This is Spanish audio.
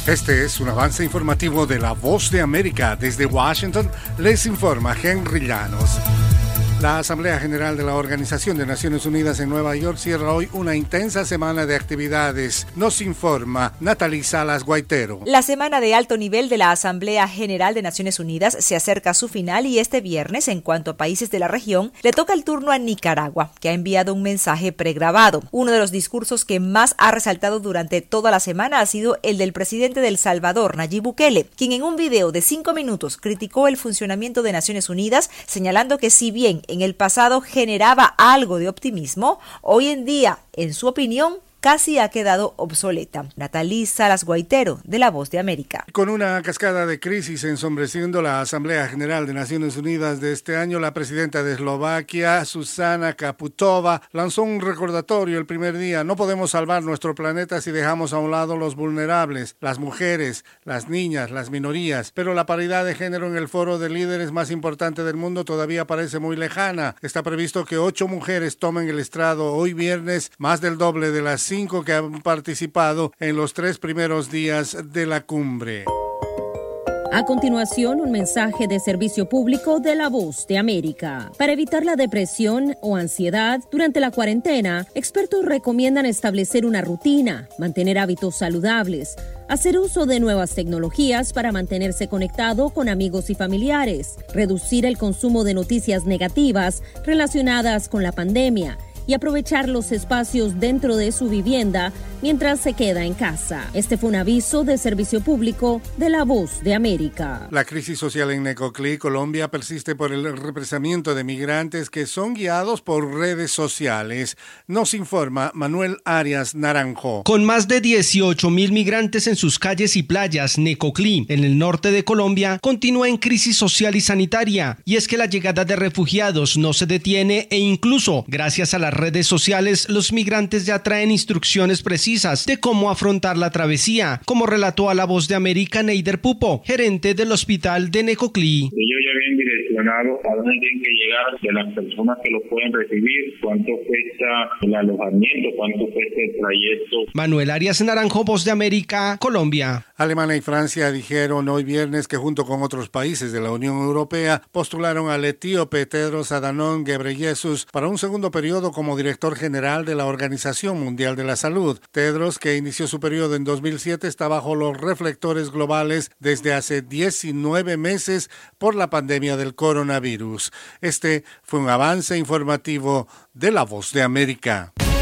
Este es un avance informativo de La Voz de América. Desde Washington les informa Henry Llanos. La Asamblea General de la Organización de Naciones Unidas en Nueva York cierra hoy una intensa semana de actividades. Nos informa Natalie Salas Guaitero. La semana de alto nivel de la Asamblea General de Naciones Unidas se acerca a su final y este viernes, en cuanto a países de la región, le toca el turno a Nicaragua, que ha enviado un mensaje pregrabado. Uno de los discursos que más ha resaltado durante toda la semana ha sido el del presidente de El Salvador, Nayib Bukele, quien en un video de 5 minutos criticó el funcionamiento de Naciones Unidas, señalando que si bien en el pasado generaba algo de optimismo, hoy en día, en su opinión, casi ha quedado obsoleta. Natalie Salas Guaitero, de La Voz de América. Con una cascada de crisis ensombreciendo la Asamblea General de Naciones Unidas de este año, la presidenta de Eslovaquia, Zuzana Kaputova, lanzó un recordatorio el primer día. No podemos salvar nuestro planeta si dejamos a un lado los vulnerables, las mujeres, las niñas, las minorías. Pero la paridad de género en el foro de líderes más importante del mundo todavía parece muy lejana. Está previsto que 8 mujeres tomen el estrado hoy viernes, más del doble de las 5 que han participado en los 3 primeros días de la cumbre. A continuación, un mensaje de servicio público de La Voz de América. Para evitar la depresión o ansiedad durante la cuarentena, expertos recomiendan establecer una rutina, mantener hábitos saludables, hacer uso de nuevas tecnologías para mantenerse conectado con amigos y familiares, reducir el consumo de noticias negativas relacionadas con la pandemia y aprovechar los espacios dentro de su vivienda mientras se queda en casa. Este fue un aviso de servicio público de La Voz de América. La crisis social en Necoclí, Colombia, persiste por el represamiento de migrantes que son guiados por redes sociales. Nos informa Manuel Arias Naranjo. Con más de 18,000 migrantes en sus calles y playas, Necoclí, en el norte de Colombia, continúa en crisis social y sanitaria. Y es que la llegada de refugiados no se detiene e incluso, gracias a las redes sociales, los migrantes ya traen instrucciones precisas de cómo afrontar la travesía, como relató a La Voz de América Neider Pupo, gerente del hospital de Necoclí. Ellos ya habían direccionado a dónde tienen que llegar, de las personas que lo pueden recibir, cuánto cuesta el alojamiento, cuánto cuesta el trayecto. Manuel Arias Naranjo, Voz de América, Colombia. Alemania y Francia dijeron hoy viernes que junto con otros países de la Unión Europea postularon al etíope Tedros Adhanom Ghebreyesus para un segundo periodo como director general de la Organización Mundial de la Salud. Tedros, que inició su periodo en 2007, está bajo los reflectores globales desde hace 19 meses por la pandemia del coronavirus. Este fue un avance informativo de La Voz de América.